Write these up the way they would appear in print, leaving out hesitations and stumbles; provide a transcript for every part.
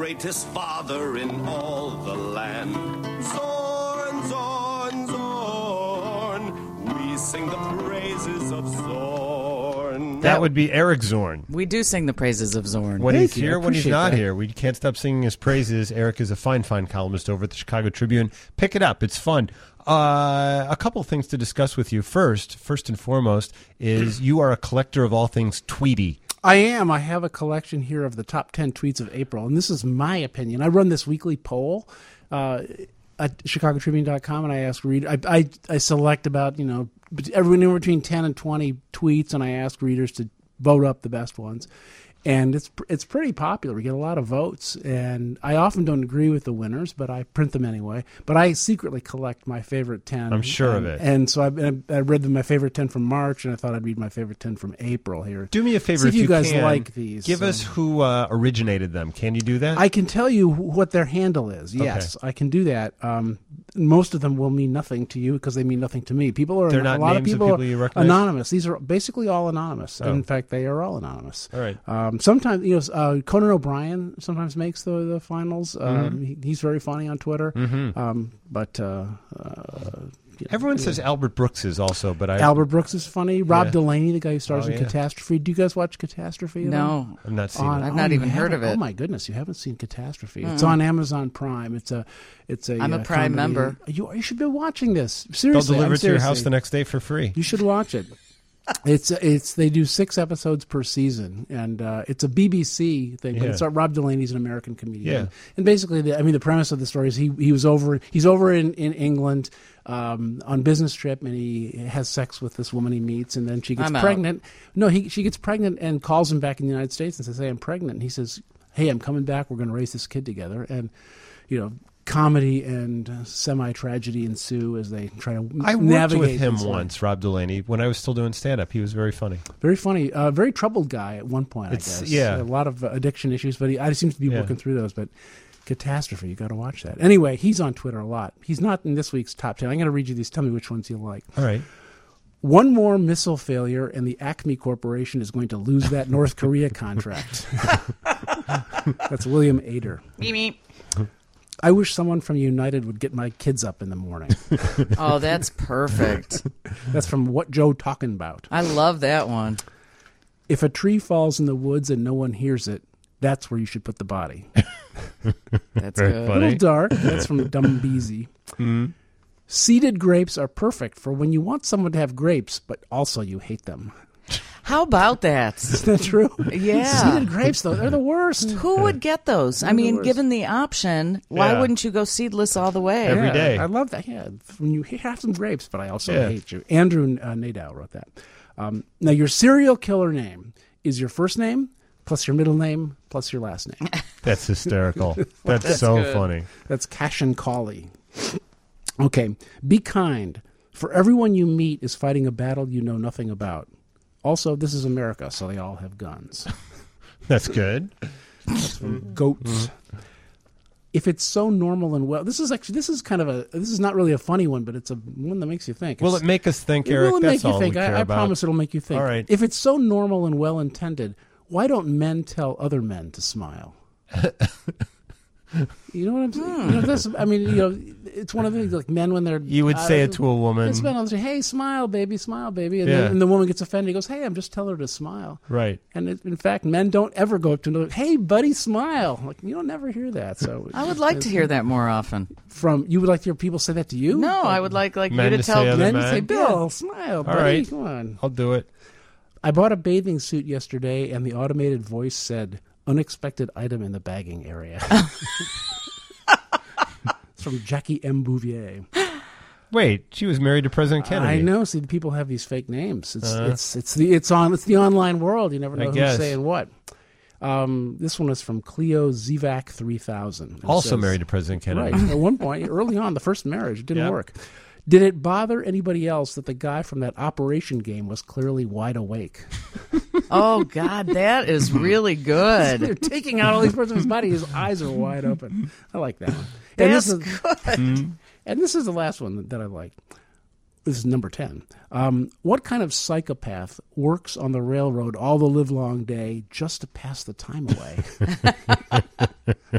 greatest father in all the land. Zorn, Zorn, Zorn, we sing the praises of Zorn. That would be Eric Zorn. We do sing the praises of Zorn. When he's here, I when he's appreciate not that. here. We can't stop singing his praises. Eric is a fine columnist over at the Chicago Tribune. Pick it up. It's fun. A couple things to discuss with you. First and foremost, is you are a collector of all things Tweety. I am. I have a collection here of the top 10 tweets of April, and this is my opinion. I run this weekly poll at chicagotribune.com, and I ask I select about, everyone between 10 and 20 tweets, and I ask readers to vote up the best ones. And it's pretty popular. We get a lot of votes, and I often don't agree with the winners, but I print them anyway. But I secretly collect my favorite 10. I'm sure of it. And so I read my favorite 10 from March, and I thought I'd read my favorite 10 from April here. Do me a favor See if you guys can. like these. Give us who originated them. Can you do that? I can tell you what their handle is. Yes, I can do that. Most of them will mean nothing to you because they mean nothing to me. They're not a lot of names of people people you are recognize? anonymous. These are basically all anonymous. Oh. In fact, they are all anonymous. All right. Sometimes, Conan O'Brien sometimes makes the finals. He's very funny on Twitter. Everyone says Albert Brooks is also, but Albert Brooks is funny. Rob Delaney, the guy who stars Oh, in yeah. Catastrophe. Do you guys watch Catastrophe? at all? No. I've not seen I've it. not you even heard haven't? of it. Oh my goodness, you haven't seen Catastrophe? It's on Amazon Prime. It's a. I'm a Prime comedy. member. You should be watching this. They'll Seriously, deliver it to your seriously. house the next day for free. You should watch it. It's they do 6 episodes per season, and it's a BBC thing. But Yeah. it's Rob Delaney's an American comedian, Yeah. and basically, the premise of the story is he's over in England on business trip, and he has sex with this woman he meets, and then she gets I'm out. pregnant. No, she gets pregnant and calls him back in the United States and says, "Hey, I'm pregnant." And he says, "Hey, I'm coming back. We're going to raise this kid together," and comedy and semi-tragedy ensue as they try to I worked navigate with him this life. once, Rob Delaney, when I was still doing stand-up. He was very funny. Very funny. Very troubled guy at one point, I It's- guess. yeah. A lot of addiction issues, but I seems to be Yeah. working through those. But Catastrophe, you got to watch that. Anyway, he's on Twitter a lot. He's not in this week's top 10. I'm going to read you these. Tell me which ones you like. All right. One more missile failure, and the Acme Corporation is going to lose that North Korea contract. That's William Ader. Meep, meep. I wish someone from United would get my kids up in the morning. Oh, that's perfect. That's from What Joe Talking About. I love that one. If a tree falls in the woods and no one hears it, that's where you should put the body. That's Very good. funny. A little dark. That's from Dumb Beezy. Seeded grapes are perfect for when you want someone to have grapes, but also you hate them. How about that? Isn't that true? Yeah. Seeded grapes, though, they're the worst. Who would get those? I mean, worst. given the option, why Yeah. wouldn't you go seedless all the way? Every Yeah, day. I love that. Yeah, when you have some grapes, but I also Yeah. hate you. Andrew Nadeau wrote that. Now, your serial killer name is your first name plus your middle name plus your last name. That's hysterical. That's so good. funny. That's Cash and Colley. Okay, be kind. For everyone you meet is fighting a battle you know nothing about. Also, this is America, so they all have guns. That's good. Goats. If it's so normal and well, this is not really a funny one, but it's a one that makes you think. Will It's- it make us think, It Eric? will That's make you all think. we care I about. promise it'll make you think. All right. If it's so normal and well intended, why don't men tell other men to smile? You know what I'm saying? It's one of the things like men when they're You would say it to a woman. It's men will say, "Hey, smile, baby," and, Yeah. and the woman gets offended. He goes, "Hey, I'm just telling her to smile." Right. And in fact, men don't ever go up to another. "Hey, buddy, smile." Like you don't never hear that. So I would like to hear that more often. you would like to hear people say that to you? No, I would like Men you to to tell say other Men men? say, "Bill, smile, buddy. right. Come on." I'll do it. I bought a bathing suit yesterday, and the automated voice said, "Unexpected item in the bagging area." It's from Jackie M. Bouvier. Wait, she was married to President Kennedy. I know. See, people have these fake names. It's the online world. You never know I who's guess. saying what. This one is from Cleo Zivac 3000. It Also says- married to President Kennedy. Right. At one point, early on, the first marriage, it didn't Yep. work. Did it bother anybody else that the guy from that Operation game was clearly wide awake? Oh, God, that is really They're good. taking out all these parts of his body. His eyes are wide open. I like that one. That's and this is the last one that I like. This is number 10. What kind of psychopath works on the railroad all the livelong day just to pass the time away?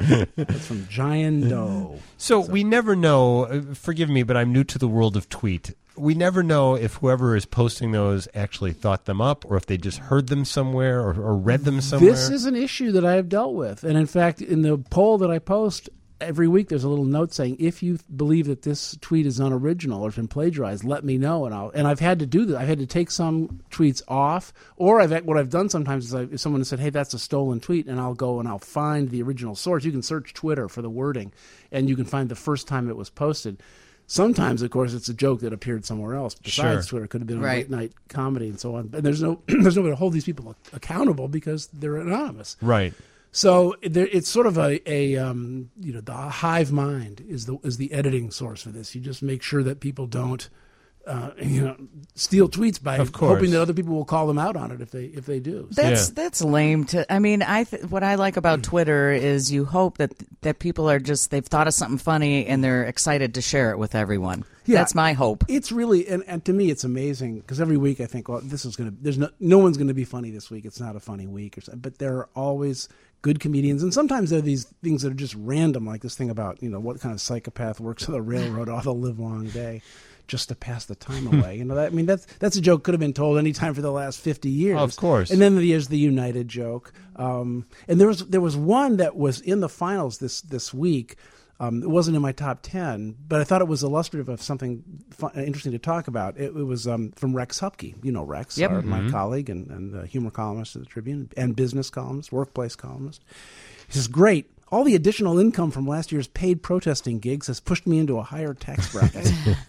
That's from Giant Doe. So we never know, forgive me, but I'm new to the world of tweet. We never know if whoever is posting those actually thought them up or if they just heard them somewhere or read them somewhere. This is an issue that I have dealt with. And in fact, in the poll that I post every week, there's a little note saying, if you believe that this tweet is unoriginal or has been plagiarized, let me know. And I've had to do that. I've had to take some tweets off. Or what I've done sometimes is if someone has said, hey, that's a stolen tweet, and I'll go and I'll find the original source. You can search Twitter for the wording, and you can find the first time it was posted. Sometimes, of course, it's a joke that appeared somewhere else besides Twitter. It could have been a late night comedy and so on. And there's no way to hold these people accountable because they're anonymous. Right. So it's sort of the hive mind is the editing source for this. You just make sure that people don't steal tweets by hoping that other people will call them out on it if they do. That's lame. What I like about Twitter is you hope that people are they've thought of something funny and they're excited to share it with everyone. Yeah, that's my hope. It's really and to me it's amazing because every week I think, well, there's no one's going to be funny this week. It's not a funny week, but there are always good comedians, and sometimes there are these things that are just random, like this thing about what kind of psychopath works on the railroad all the live long day just to pass the time away. That's a joke could have been told any time for the last 50 years. Of course. And then there's the United joke. And there was one that was in the finals this week. It wasn't in my top 10, but I thought it was illustrative of something interesting to talk about. It was from Rex Hupke. You know Rex, my colleague and humor columnist at the Tribune and business columnist, workplace columnist. He says, great. All the additional income from last year's paid protesting gigs has pushed me into a higher tax bracket.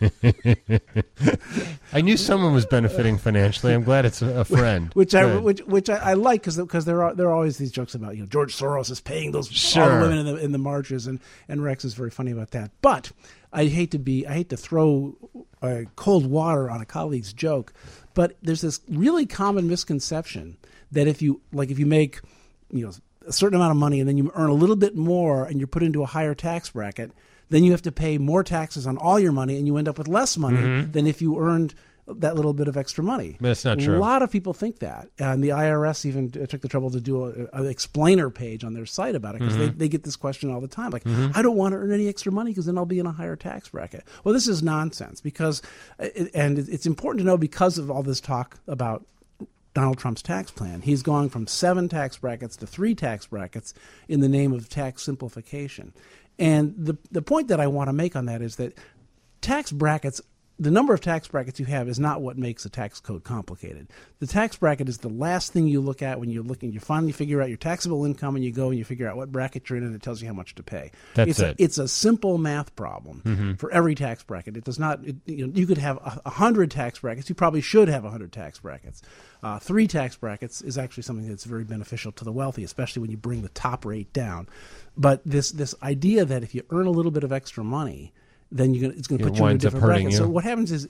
I knew someone was benefiting financially. I'm glad it's a friend. Which I like because there are always these jokes about George Soros is paying all the women in the marches, and Rex is very funny about that. But I hate to throw cold water on a colleague's joke, but there's this really common misconception that if you make a certain amount of money and then you earn a little bit more and you're put into a higher tax bracket, then you have to pay more taxes on all your money and you end up with less money than if you earned that little bit of extra money. That's not true. A lot of people think that. And the IRS even took the trouble to do an explainer page on their site about it because they get this question all the time. Like, I don't want to earn any extra money because then I'll be in a higher tax bracket. Well, this is nonsense because it's important to know because of all this talk about Donald Trump's tax plan. He's gone from 7 tax brackets to 3 tax brackets in the name of tax simplification. And the point that I want to make on that is that tax brackets, the number of tax brackets you have is not what makes a tax code complicated. The tax bracket is the last thing you look at when you're looking. You finally figure out your taxable income and you go and you figure out what bracket you're in and it tells you how much to pay. It's a simple math problem for every tax bracket. It does not. You could have 100 tax brackets. You probably should have 100 tax brackets. 3 tax brackets is actually something that's very beneficial to the wealthy, especially when you bring the top rate down. But this idea that if you earn a little bit of extra money, then it's going to put you in a different bracket. So what happens is,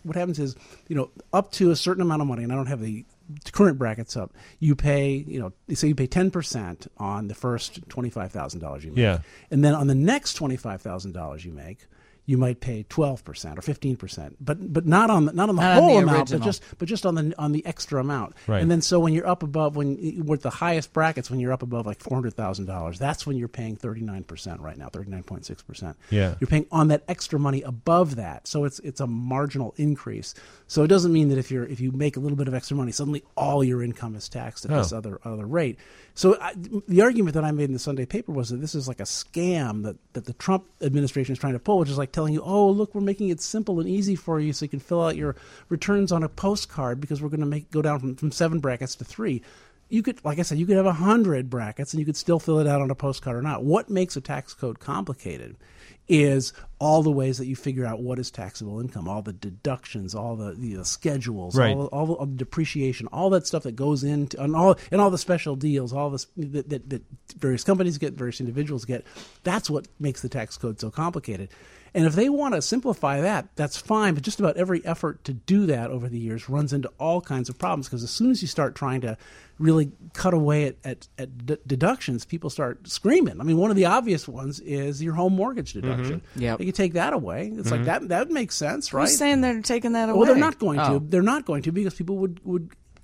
up to a certain amount of money, and I don't have the current brackets up, you pay, say you pay 10% on the first $25,000 you make. Yeah. And then on the next $25,000 you make, you might pay 12% or 15%, but not on the whole amount, but just on the extra amount. Right. And then so when you're up above, we're at the highest brackets, when you're up above like $400,000, that's when you're paying 39% right now, 39.6%. Yeah. You're paying on that extra money above that, so it's a marginal increase. So it doesn't mean that if you make a little bit of extra money, suddenly all your income is taxed at this other rate. So the argument that I made in the Sunday paper was that this is like a scam that the Trump administration is trying to pull, which is like telling you, oh, look, we're making it simple and easy for you so you can fill out your returns on a postcard because we're going to go down from 7 brackets to 3. You could, like I said, you could have 100 brackets and you could still fill it out on a postcard or not. What makes a tax code complicated is all the ways that you figure out what is taxable income, all the deductions, all the schedules, right. all the depreciation, all that stuff that goes into, and all the special deals, all this that various companies get, various individuals get. That's what makes the tax code so complicated. And if they want to simplify that, that's fine. But just about every effort to do that over the years runs into all kinds of problems because as soon as you start trying to really cut away at deductions, people start screaming. I mean, one of the obvious ones is your home mortgage deduction. Yep. You take that away. It's like that makes sense, right? Who's saying they're taking that away? Well, they're not going to. They're not going to because people would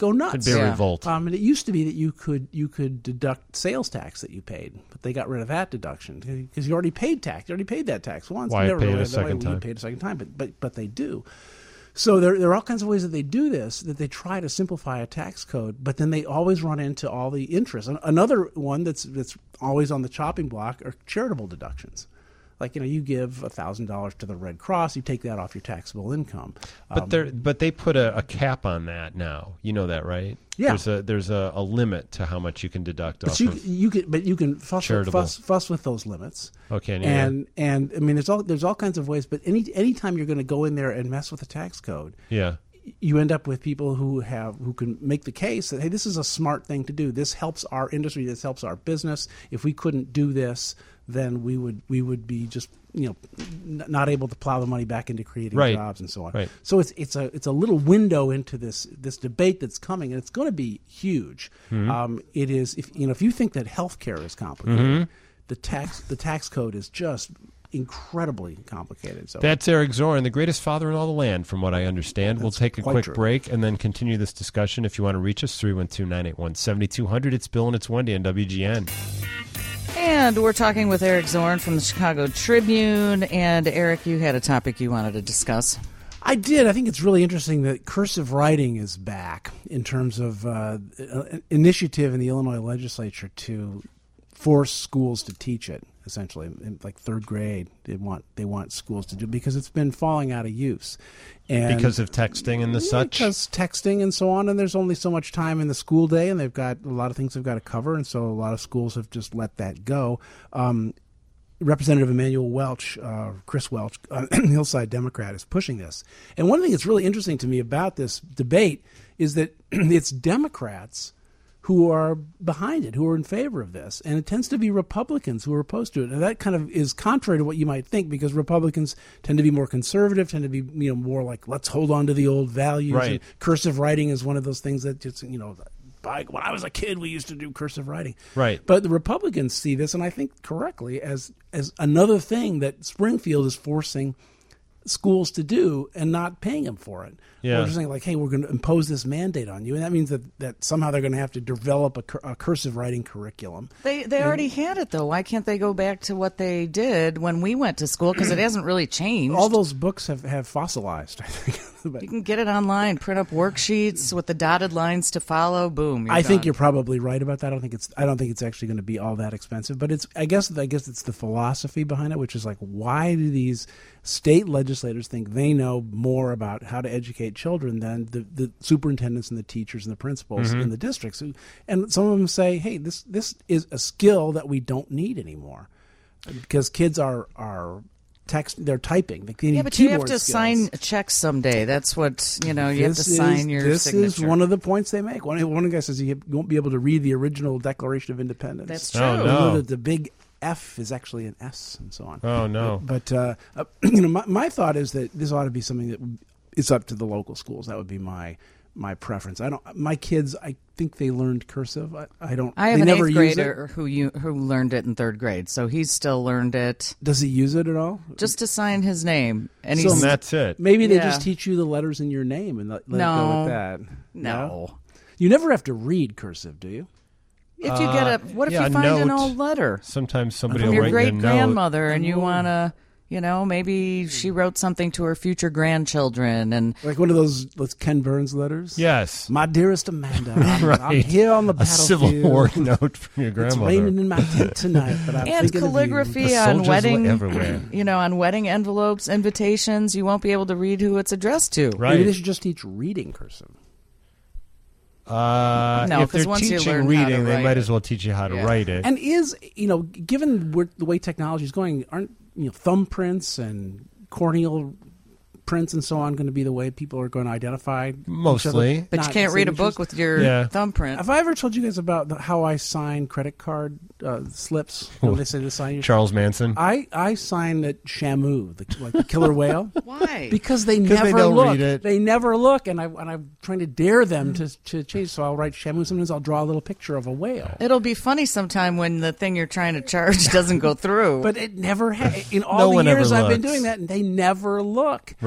go nuts. It'd be a revolt. And it used to be that you could deduct sales tax that you paid, but they got rid of that deduction because you already paid tax. You already paid that tax once. Why You never pay it really- a second you time? paid a second time, but they do. So there are all kinds of ways that they do this, that they try to simplify a tax code, but then they always run into all the interest. Another one that's always on the chopping block are charitable deductions. Like, you give $1,000 to the Red Cross, you take that off your taxable income. But they put a cap on that now. You know that, right? Yeah. There's a limit to how much you can deduct off of. You can fuss with those limits. Okay, and I mean there's all kinds of ways. But anytime you're going to go in there and mess with the tax code, yeah. you end up with people who can make the case that, hey, this is a smart thing to do. This helps our industry. This helps our business. If we couldn't do this, then we would be just not able to plow the money back into creating jobs and so on. Right. So it's a little window into this debate that's coming, and it's going to be huge. Mm-hmm. It is if you think that healthcare is complicated, the tax code is just incredibly complicated. So That's Eric Zorn, the greatest father in all the land, from what I understand. We'll take a quite quick true. break and then continue this discussion. If you want to reach us, 312-981-7200. It's Bill and it's Wendy on WGN. And we're talking with Eric Zorn from the Chicago Tribune. And Eric, you had a topic you wanted to discuss. I did. I think it's really interesting that cursive writing is back in terms of an initiative in the Illinois legislature to force schools to teach it. Essentially, in like third grade, they want schools to do, because it's been falling out of use, and Because of texting and the such? Because texting and so on, and there's only so much time in the school day, and they've got a lot of things they've got to cover, and so a lot of schools have just let that go. Representative Emmanuel Welch, Chris Welch, Hillside Democrat, is pushing this. And one thing that's really interesting to me about this debate is that it's Democrats who are behind it, who are in favor of this. And it tends to be Republicans who are opposed to it. And that kind of is contrary to what you might think, because Republicans tend to be more conservative, tend to be more like, let's hold on to the old values. Right. And cursive writing is one of those things that just, when I was a kid, we used to do cursive writing. Right. But the Republicans see this, and I think correctly, as another thing that Springfield is forcing schools to do and not paying them for it. Yeah. We're just saying, like, hey, we're going to impose this mandate on you, and that means that somehow they're going to have to develop a cursive writing curriculum. They already had it, though. Why can't they go back to what they did when we went to school? Because it hasn't really changed. All those books have fossilized, I think. You can get it online, print up worksheets with the dotted lines to follow. Boom. I think you're probably right about that. I don't think it's actually going to be all that expensive. But I guess it's the philosophy behind it, which is like, why do these state legislators think they know more about how to educate children than the superintendents and the teachers and the principals in the districts? And some of them say, hey, this is a skill that we don't need anymore, because kids are they're typing. They need but you have keyboard to skills. sign checks someday. That's what, you have to sign your This signature. is one of the points they make. One guy says you won't be able to read the original Declaration of Independence. That's true. Oh, no. The big F is actually an S, and so on. Oh, no. But my thought is that this ought to be something that is up to the local schools. That would be my preference. My kids, I think they learned cursive. I don't. I have they an never 8th use grader who learned it in 3rd grade, so he's still learned it Does he use it at all? just to sign his name. And So- he's And that's it. Maybe they Yeah. just teach you the letters in your name and let it go No. with that. no. You never have to read cursive, do you? If you get what if yeah, you find an note. old letter Sometimes somebody from will your write great you a note. grandmother, and you want to, maybe she wrote something to her future grandchildren, and Like one of those Ken Burns letters? Yes. My dearest Amanda, I'm Right. here on the A battlefield. Civil War note from your It's grandmother. raining in my tent tonight, but I'm and thinking of you. calligraphy The on soldiers wedding, were everywhere. on wedding envelopes, invitations. You won't be able to read who it's addressed to. Right. Maybe they should just teach reading cursive. No, if they're 'cause once you teaching learn how to reading, they write might it. as well teach you how to Yeah. write it. And given the way technology is going, aren't thumbprints and corneal prints and so on going to be the way people are going to identify each Mostly. other? But you Not can't read a signatures? book with your Yeah. thumbprint. Have I ever told you guys about how I sign credit card slips? When they say to sign your Charles Manson. I sign at Shamu, the killer whale. Why? Because they 'Cause never they don't look. read it. They never look, and I'm trying to dare them to change. So I'll write Shamu. Sometimes I'll draw a little picture of a whale. It'll be funny sometime when the thing you're trying to charge doesn't go through. But it never in all No the one ever years I've been looks. doing that, and they never look. Right.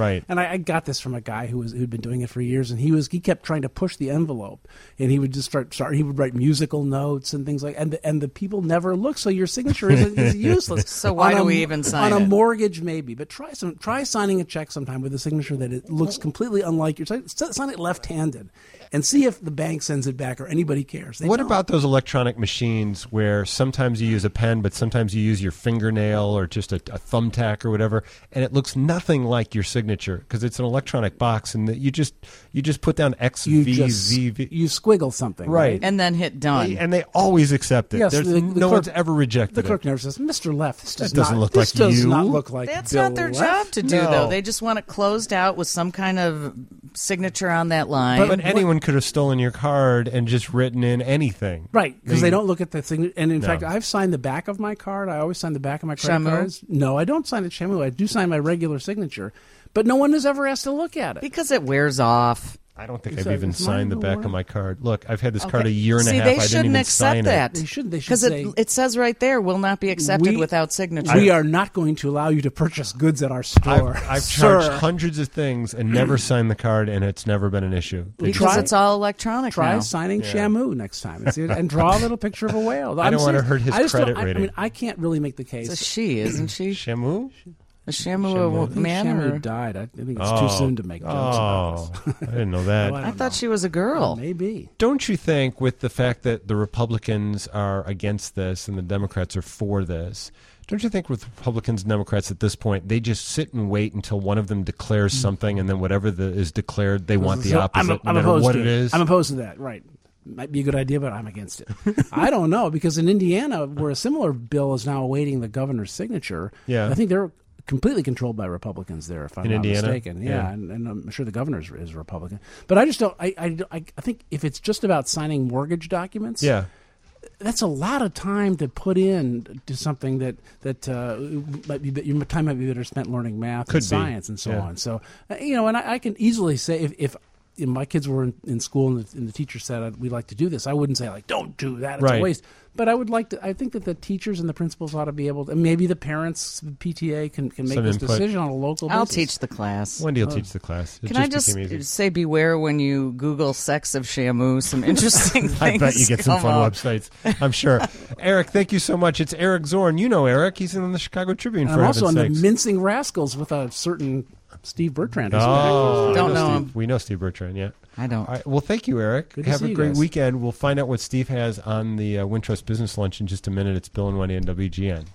Right. And I got this from a guy who'd been doing it for years, and he kept trying to push the envelope, and he would just he would write musical notes and things like, and the people never look, so your signature is useless. So why do we even sign on it? a mortgage? Maybe, but try signing a check sometime with a signature that it looks completely unlike your. Sign it left-handed, and see if the bank sends it back or anybody cares. What about those electronic machines where sometimes you use a pen, but sometimes you use your fingernail or just a thumbtack or whatever, and it looks nothing like your signature because it's an electronic box, and you just put down X, you V, Z, V. You squiggle something, Right. And then hit done. And they always accept it. Yes, There's the no clerk- one's ever rejected The it. clerk never says, "Mr. Left, this doesn't look this like does you." not look like That's Bill not their Left." job to do, No. though. They just want it closed out with some kind of signature on that line. But anyone could have stolen your card and just written in anything. Right, because they don't look at the signature. And in No. fact, I've signed the back of my card. I always sign the back of my credit Shamu? cards. No, I don't sign it Shamu. I do sign my regular signature, but no one has ever asked to look at it. because it wears off. I don't think Is I've that- even is mine signed the the back word? of my card. Look, I've had this card Okay. a year and See, a half. they I didn't shouldn't even accept sign that. it. They should Because say, it says right there, will not be accepted We- without signature. we are not going to allow you to purchase goods at our store. I've Sir. charged hundreds of things and never signed the card, and it's never been an issue. They because Try- it's all electronic Try now. signing Shamu next time and draw a little picture of a whale. I don't want to serious. hurt his I just don't- credit I rating. mean, I can't really make the It's a case. she, isn't she? Shamu? A Shamu, Shamu. a I think man? Shamu Or? died. I think it's too soon to make jokes about this. I didn't know that. Oh, I thought she was a girl. Maybe. Don't you think, with the fact that the Republicans are against this and the Democrats are for this, don't you think with Republicans and Democrats at this point, they just sit and wait until one of them declares something, and then whatever is declared, they want the So opposite, I'm no matter opposed what to it is? I'm opposed to that. Right. Might be a good idea, but I'm against it. I don't know, because in Indiana, where a similar bill is now awaiting the governor's signature, Yeah. I think they're completely controlled by Republicans there, if I'm In not Indiana? mistaken. Yeah. Yeah, and I'm sure the governor is Republican. But I just don't. I think if it's just about signing mortgage documents, Yeah. that's a lot of time to put in to something that might be your time might be better spent learning math Could and be. science and so Yeah. on. So and I can easily say if my kids were in school and the teacher said we'd like to do this, I wouldn't say like don't do that, it's Right. a waste. But I would like to. I think that the teachers and the principals ought to be able to, and maybe the parents, the PTA can make Some this input. decision on a local I'll basis. teach the class. Wendy will teach the class. It Can I just became easy. say beware when you Google sex of Shamu? Some interesting things. I bet you get some come fun up. websites. I'm sure. Eric, thank you so much. It's Eric Zorn. You know Eric. He's in the Chicago Tribune, And for I'm also heaven's on sakes. the Mincing Rascals with a certain Steve Bertrand. who's Oh, Don't I know Steve. him. We know Steve Bertrand, yeah. I don't. All right. Well, thank you, Eric. Good to Have see a you great guys. weekend. We'll find out what Steve has on the Wintrust Business Lunch in just a minute. It's Bill and Wendy on WGN.